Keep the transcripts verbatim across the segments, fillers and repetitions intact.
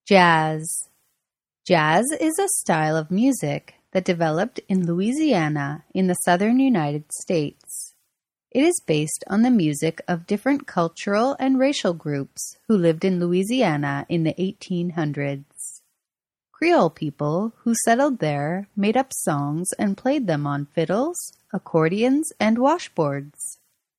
Jazz. Jazz is a style of music that developed in Louisiana in the southern United States. It is based on the music of different cultural and racial groups who lived in Louisiana in the eighteen hundreds. Creole people who settled there made up songs and played them on fiddles, accordions, and washboards.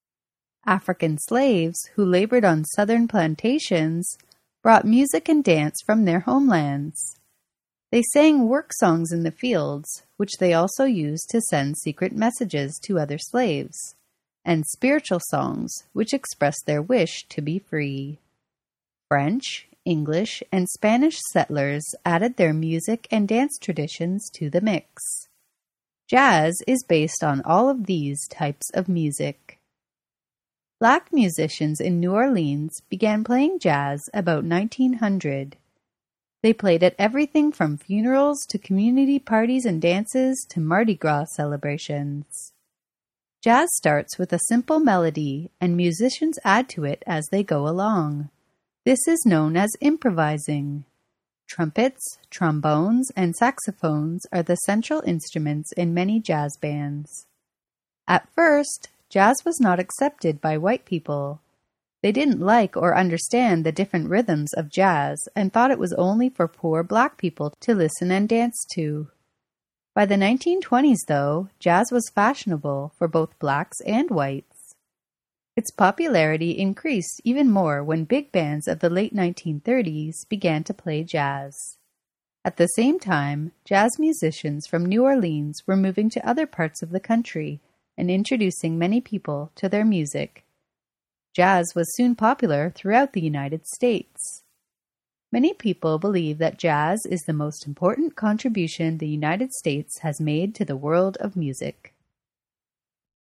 African slaves who labored on southern plantations brought music and dance from their homelands. They sang work songs in the fields, which they also used to send secret messages to other slaves, and spiritual songs, which expressed their wish to be free. French, English, and Spanish settlers added their music and dance traditions to the mix. Jazz is based on all of these types of music. Black musicians in New Orleans began playing jazz about nineteen hundred. They played at everything from funerals to community parties and dances to Mardi Gras celebrations. Jazz starts with a simple melody, and musicians add to it as they go along. This is known as improvising. Trumpets, trombones, and saxophones are the central instruments in many jazz bands. At first, jazz was not accepted by white people. They didn't like or understand the different rhythms of jazz and thought it was only for poor black people to listen and dance to. By the nineteen twenties, though, jazz was fashionable for both blacks and whites. Its popularity increased even more when big bands of the late nineteen thirties began to play jazz. At the same time, jazz musicians from New Orleans were moving to other parts of the country and introducing many people to their music. Jazz was soon popular throughout the United States. Many people believe that jazz is the most important contribution the United States has made to the world of music.